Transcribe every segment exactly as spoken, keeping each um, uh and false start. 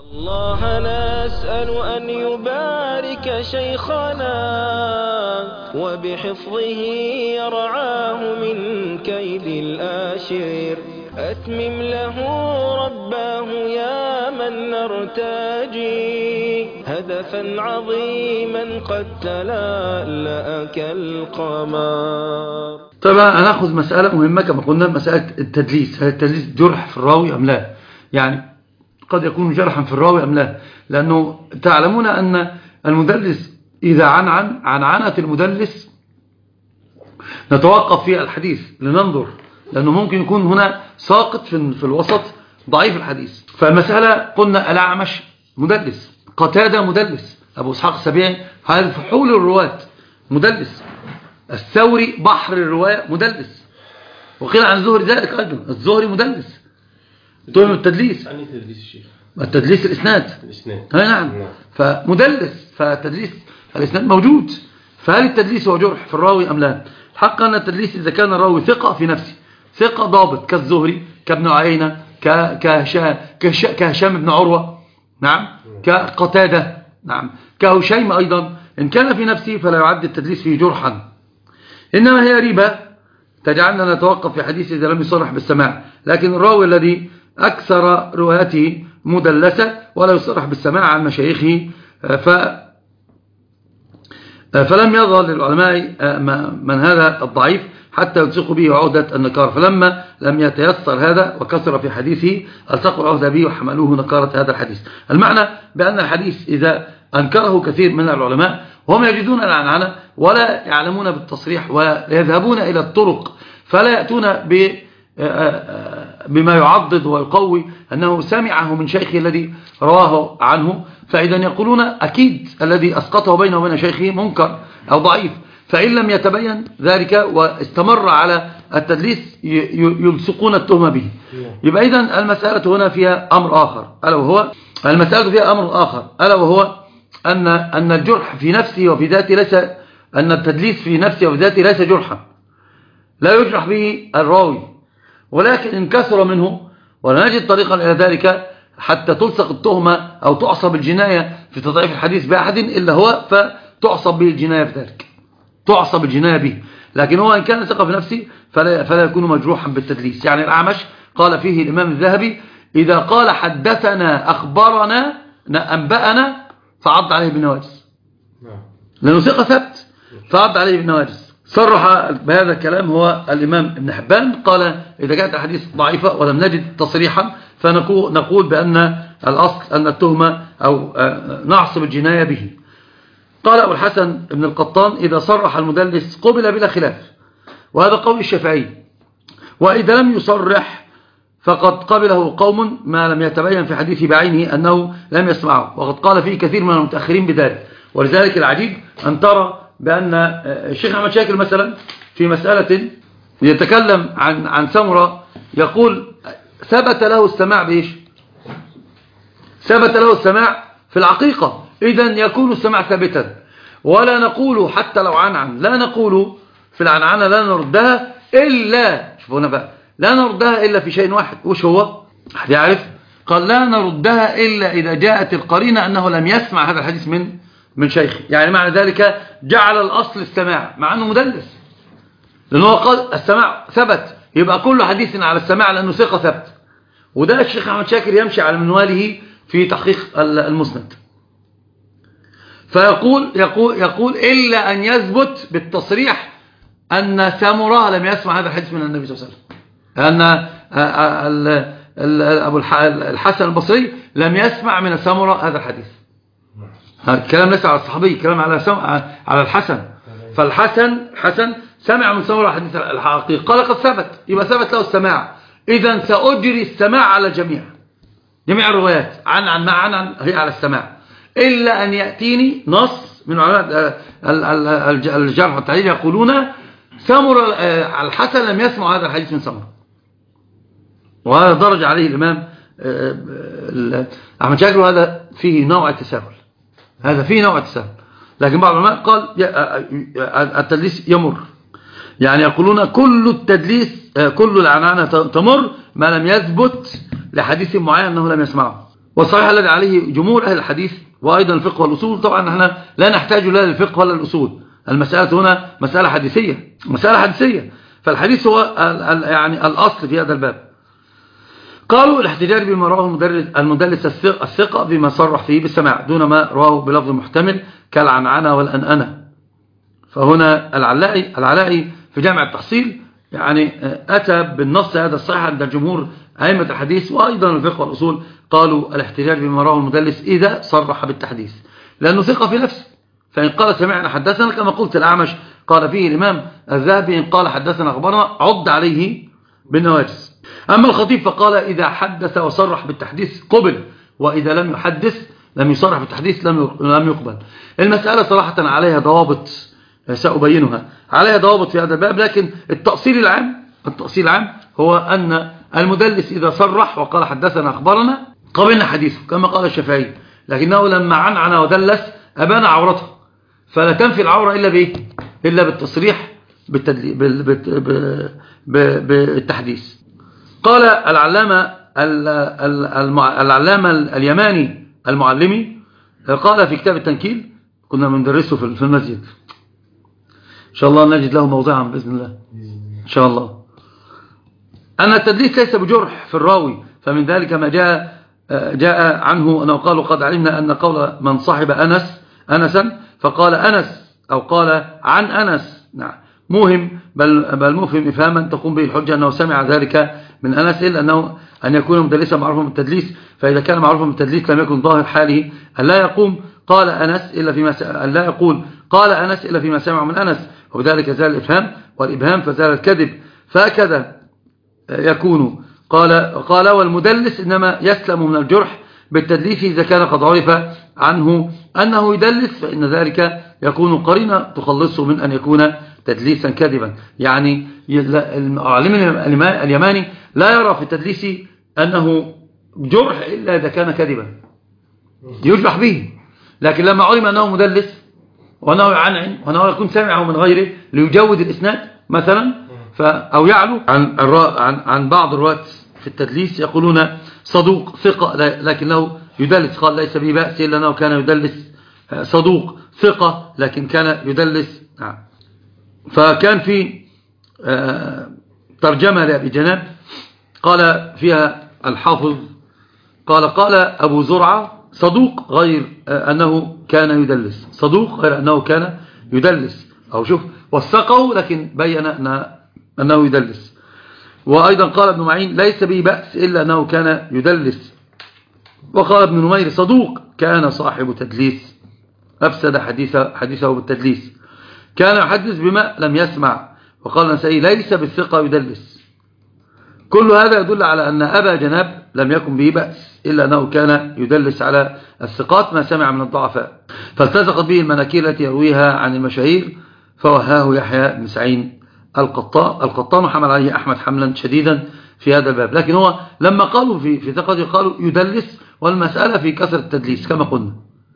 الله نسأل أن يبارك شيخنا وبحفظه يرعاه من كيد الآشر. أتمم له رباه يا من نرتجي هدفا عظيما قد تلألأ كالقمر. طبعا هناخذ مسألة مهمة كما قلنا، مسألة التدليس. هل التدليس جرح في الراوي أم لا؟ يعني قد يكون جرحا في الراوي أم لا، لأنه تعلمون أن المدلس إذا عن عن عن عنة المدلس نتوقف في الحديث لننظر، لأنه ممكن يكون هنا ساقط في, في الوسط ضعيف الحديث. فالمسألة قلنا الأعمش مدلس، قتادة مدلس، أبو إسحاق السبيعي هذا فحول الرواة مدلس، الثوري بحر الرواية مدلس، وقيل عن الزهري ذلك أيضا، الزهري مدلس تهم التدليس. أنهي تدليس الشيخ؟ التدليس الإسناد. الإسناد. نعم. فمدلس، فتدليس الإسناد موجود. فهل التدليس هو جرح في الراوي أم لا؟ الحق أن التدليس إذا كان الراوي ثقة في نفسه، ثقة ضابط كالزهري كابن عيينة كهشام بن عروة، نعم، كقتادة، نعم، كهشيم أيضا، إن كان في نفسه فلا يعد التدليس فيه جرحا، إنما هي ريبة تجعلنا نتوقف في حديث إذا لم يصرح بالسماع. لكن الراوي الذي أكثر رواياته مدلسة ولا يصرح بالسماع عن مشايخه ف فلم يظهر للعلماء من هذا الضعيف حتى يلصقوا به عهدة النكار، فلما لم يتيسر هذا وكثر في حديثه الصقوا العهدة به وحملوه نكارة هذا الحديث. المعنى بأن الحديث إذا أنكره كثير من العلماء وهم يجدون العنعنة ولا يعلمون بالتصريح ويذهبون إلى الطرق فلا يأتون ب بما يعضد ويقوي أنه سمعه من شيخه الذي رواه عنه، فإذا يقولون أكيد الذي أسقطه بينه وبين شيخه منكر أو ضعيف، فإن لم يتبين ذلك واستمر على التدليس يلصقون التهمة به. يبقى إذن المسألة هنا فيها أمر آخر، ألا وهو المسألة فيها أمر آخر ألا وهو أن أن الجرح في نفسه وفي ذاته ليس، أن التدليس في نفسه وفي ذاته ليس جرحا، لا يجرح به الراوي، ولكن إن كثر منه ولا نجد طريقا إلى ذلك حتى تلصق التهمة أو تعصب الجناية في تضعيف الحديث بأحد إلا هو، فتعصب به الجناية في ذلك، تعصب الجناية به. لكن هو إن كان ثقة في نفسه فلا, فلا يكون مجروحا بالتدليس. يعني الأعمش قال فيه الإمام الذهبي إذا قال حدثنا أخبرنا أنبأنا فعض عليه بالنواجس، لأنه ثقة ثبت فعض عليه بالنواجس. صرح بهذا الكلام هو الإمام ابن حبان، قال إذا كانت الحديث ضعيفة ولم نجد تصريحا فنقول بأن الأصل أن التهمة أو نعصب الجناية به. قال أبو الحسن ابن القطان إذا صرح المدلس قبل بلا خلاف، وهذا قول الشافعي، وإذا لم يصرح فقد قبله قوم ما لم يتبين في حديث بعينه أنه لم يسمعه، وقد قال فيه كثير من المتأخرين بذلك. ولذلك العجيب أن ترى بأن الشيخ أحمد شاكر مثلا في مسألة يتكلم عن عن سمرة يقول ثبت له السماع بإيش؟ ثبت له السماع في العقيقة، إذن يكون السماع ثابتا، ولا نقول حتى لو عنعن، لا نقول في العنعنة لا نردها إلا، شوفونا بقى، لا نردها إلا في شيء واحد، وش هو؟ أحد يعرف؟ قال لا نردها إلا إذا جاءت القرينة أنه لم يسمع هذا الحديث من من شيخه. يعني معنى ذلك جعل الأصل السماع مع أنه مدلس، لأنه قال السماع ثبت، يبقى كل حديث على السماع لأنه ثقة ثبت. وده الشيخ أحمد شاكر يمشي على منواله في تحقيق المسند، فيقول يقول يقول إلا أن يثبت بالتصريح أن سمرة لم يسمع هذا الحديث من النبي صلى الله عليه وسلم، أن أبو الحسن البصري لم يسمع من سمرة هذا الحديث. الكلام ليس على الصحابي، الكلام على على الحسن. فالحسن حسن سمع من سمرة حديث الحقيقة، قال قد ثبت، يبقى ثبت له السماع، إذن سأجري السماع على الجميع، جميع الروايات عن عن مع عن, عن هي على السماع، إلا أن يأتيني نص من علماء الجرح والتعديل يقولون سمرة الحسن لم يسمع هذا الحديث من سمرة، وهذا درج عليه الإمام أحمد شاكر، وهذا فيه نوع تساهل، هذا فيه نوع تساهل. لكن بعض العلماء قال التدليس يمر، يعني يقولون كل التدليس كل العنعنة تمر ما لم يثبت لحديث معين أنه لم يسمعه. والصحيح الذي عليه جمهور أهل الحديث وأيضا الفقه والأصول. طبعا احنا لا نحتاج لا للفقه ولا الأصول، المسألة هنا مسألة حديثية، مسألة حديثية، فالحديث هو يعني الأصل في هذا الباب. قالوا الاحتجاج بما رواه المدلس الثقة بما صرح فيه بالسماع دون ما رواه بلفظ محتمل كالعنعنة والأنأنة. فهنا العلائي العلائي في جامع التحصيل يعني أتى بالنص هذا الصحيح عند الجمهور أئمة الحديث وأيضا الفقه والأصول. قالوا الاحتجاج بما رواه المدلس إذا صرح بالتحديث، لأنه ثقة في نفسه، فإن قال سمعنا حدثنا كما قلت الأعمش قال فيه الإمام الذهبي إن قال حدثنا أخبرنا عض عليه بالنواجس. أما الخطيب فقال إذا حدث وصرح بالتحديث قبل، وإذا لم يحدث لم يصرح بالتحديث لم يقبل. المسألة صراحة عليها ضوابط سأبينها، عليها ضوابط في هذا الباب، لكن التأصيل العام التأصيل العام هو أن المدلس إذا صرح وقال حدثنا أخبرنا قبلنا حديثه كما قال الشافعي، لكنه لما عنعن ودلس أبان عورته، فلا تنفي العورة إلا بإيه؟ إلا بالتصريح بالتحديث. قال العلامة العلامة اليماني المعلمي قال في كتاب التنكيل، كنا بندرسه في المسجد، إن شاء الله نجد له موضعا بإذن الله إن شاء الله، أن التدليس ليس بجرح في الراوي، فمن ذلك ما جاء جاء عنه أنه قال قد علمنا أن قول من صاحب أنس أنسا فقال أنس أو قال عن أنس، نعم موهم بل, بل مفهم إفهاما تقوم به الحجة أنه سمع ذلك من أنس، إلا أنه أن يكون مدلسا معروفا بالتدليس، فإذا كان معروفا بالتدليس لم يكن ظاهر حاله أن لا يقوم قال أنس إلا فيما س... أن لا يقول قال أنس إلا فيما سمع من أنس، وبذلك زال الإفهام والإبهام فزال الكذب، فهكذا يكون. قال قال والمدلس إنما يسلم من الجرح بالتدليس إذا كان قد عرف عنه أنه يدلس، فإن ذلك يكون قرينة تخلصه من أن يكون تدليسا كذبا. يعني العالم اليماني لا يرى في التدليس أنه جرح إلا إذا كان كذبا يجرح به، لكن لما علم أنه مدلس وأنه يعنعن وأنه يكون سمعه من غيره ليجود الإسناد مثلا أو يعلو عن, عن, عن بعض الرواة في التدليس يقولون صدوق ثقة لكنه يدلس، قال ليس به بأس إلا أنه كان يدلس، صدوق ثقة لكن كان يدلس. نعم. فكان في ترجمة لأبي جناب قال فيها الحافظ قال قال أبو زرعة صدوق غير أنه كان يدلس، صدوق غير أنه كان يدلس، أو شوف وثقه لكن بين أنه يدلس. وأيضا قال ابن معين ليس به بأس إلا أنه كان يدلس. وقال ابن نمير صدوق كان صاحب تدليس أفسد حديثه, حديثه بالتدليس، كان يحدث بما لم يسمع. وقال نسائي ليس بالثقة يدلس. كل هذا يدل على أن أبا جناب لم يكن به بأس إلا أنه كان يدلس على الثقات ما سمع من الضعفاء، فالتزقت به المناكير التي يرويها عن المشاهير، فوهاه يحيى بن سعيد القطان القطان وحمل عليه أحمد حملا شديدا في هذا الباب. لكن هو لما قالوا في في ثقته قالوا يدلس، والمسألة في كثرة التدليس كما قلنا،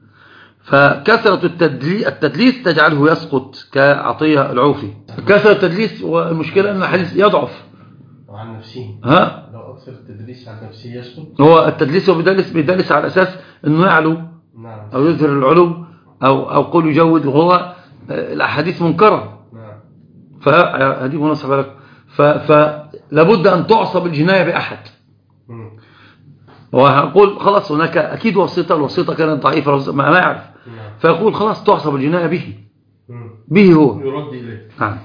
فكثرة التدليس, التدليس تجعله يسقط كعطية العوفي. كثرة التدليس والمشكلة أن الحديث يضعف عن نفسه، ها؟ لو أكثر التدليس عن نفسه يسقط. هو التدليس هو بيدلس بيدلس على أساس أنه يعلو نعم. أو يظهر العلو أو أو قول يجود، وهو الأحاديث منكرة. نعم. فهذه مناسبة لك، فلابد أن تعصب الجناية بأحد. وهقول خلاص هناك أكيد وسيطة، الوسيطة كانت ضعيفة ما ما يعرف، فيقول خلاص تعصب الجناية به به هو يرد إليه. نعم.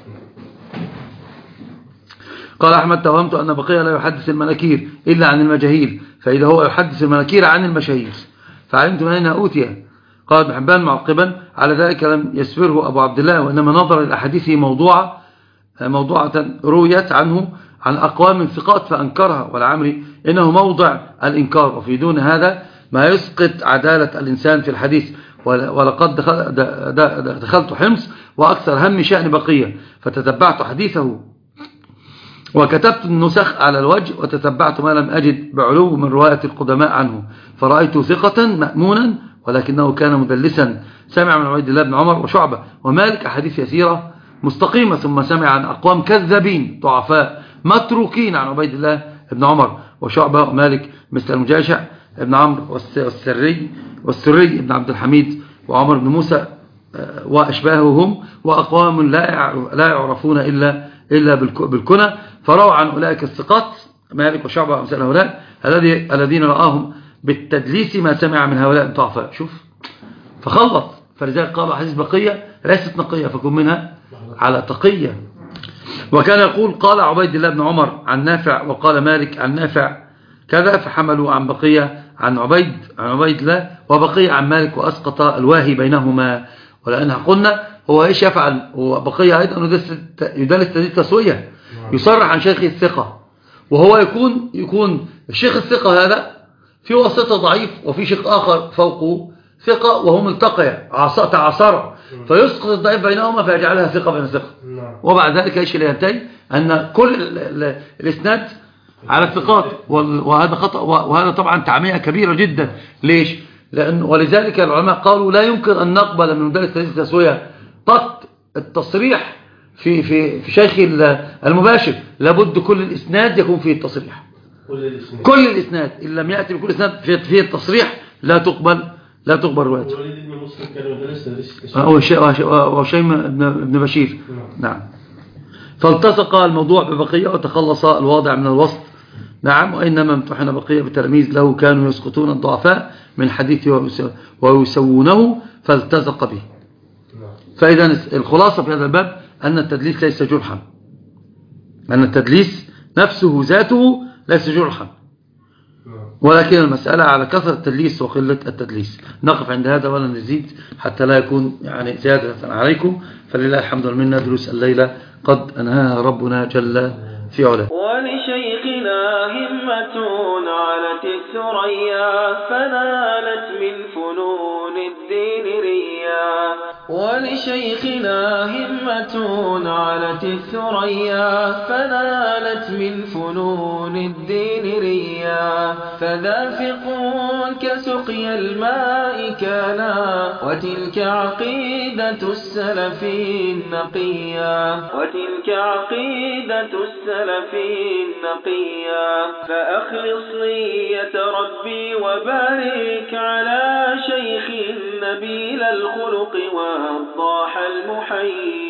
قال أحمد توهمت أن بقية لا يحدث المناكير إلا عن المجاهيل، فإذا هو يحدث المناكير عن المشاهير فعلمت من أين أوتي. قال ابن حبان معقبا على ذلك لم يسفره أبو عبد الله، وإنما نظر الأحاديث موضوعة موضوعة رويت عنه عن أقوام ثقات فأنكرها، والعمري إنه موضع الإنكار، وفي دون هذا ما يسقط عدالة الإنسان في الحديث. ولقد دخل دخلت حمص وأكثر هم شأن بقية فتتبعت حديثه وكتبت النسخ على الوجه وتتبعت ما لم أجد بعلو من رواية القدماء عنه، فرأيت ثقة مأمونا ولكنه كان مدلسا، سمع من عبيد الله بن عمر وشعبة ومالك أحاديث يسيرة مستقيمة، ثم سمع عن أقوام كذابين ضعفاء متروكين عن عبيد الله بن عمر وشعبة ومالك مثل المجاشع بن عمرو والسري والسري بن عبد الحميد وعمر بن موسى وأشباههم وأقوام لا يعرفون إلا إلا بالكنى، فروى عن أولئك الثقات مالك وشعبة وأمثال هؤلاء الذين رآهم بالتدليس ما سمع من هؤلاء الضعفاء. شوف فخلط، فلذلك قالوا حديث بقية ليست نقية فكن منها على تقية. وكان يقول قال عبيد الله بن عمر عن نافع وقال مالك عن نافع كذا، فحملوا عن بقية عن عبيد عن عبيد الله وبقية عن مالك وأسقط الواهي بينهما. ولأنها قلنا هو إيش يفعل؟ وبقية أيضا يدلس تدليس تسوية، يصرح عن شيخ الثقة، وهو يكون يكون الشيخ الثقة هذا في واسطة ضعيف وفي شيخ آخر فوقه ثقة وهم التقيا تعاصروا، فيسقط الضعيف بينهما فيجعلها ثقة بين ثقة. وبعد ذلك ايش اللي ينتهي؟ أن كل الإسناد على الثقات، وهذا خطأ، وهذا طبعا تعمية كبيرة جدا. ليش؟ لأن ولذلك العلماء قالوا لا يمكن أن نقبل من مدرس تدليس التسوية قط التصريح في في في شيخ المباشر، لابد كل الإسناد يكون فيه التصريح، كل الإسناد, كل الإسناد إن لم يأتي بكل إسناد فيه التصريح لا تقبل لا تقبل روايته. وليد بن مسلم كان مدرس تدليس التسوية وشيم بن بشير. نعم. فالتصق الموضوع ببقية وتخلص الواضع من الوسط. نعم. وإنما امتحن بقية بتلاميذ له كانوا يسقطون الضعفاء من حديثه ويسوونه فالتزق به. فإذا الخلاصة في هذا الباب أن التدليس ليس جرحا، أن التدليس نفسه ذاته ليس جرحا، ولكن المسألة على كثرة التدليس وقلة التدليس. نقف عند هذا ولا نزيد حتى لا يكون يعني زيادة عليكم. فلله الحمد والمنة، دروس الليلة قد أنهاها ربنا جل في علاه. ولشيخنا همة علت الثريا فنالت من فنون الدين ريا. ولشيخنا همة علت الثريا فنالت من فنون الدين ريا. فذافق كسقي الماء كانا وتلك عقيدة السلف النقيا. وتلك عقيدة السلف النقيا. فأخلص نية ربي وبارك على شيخ نبيل الخلق والضاح المحيي.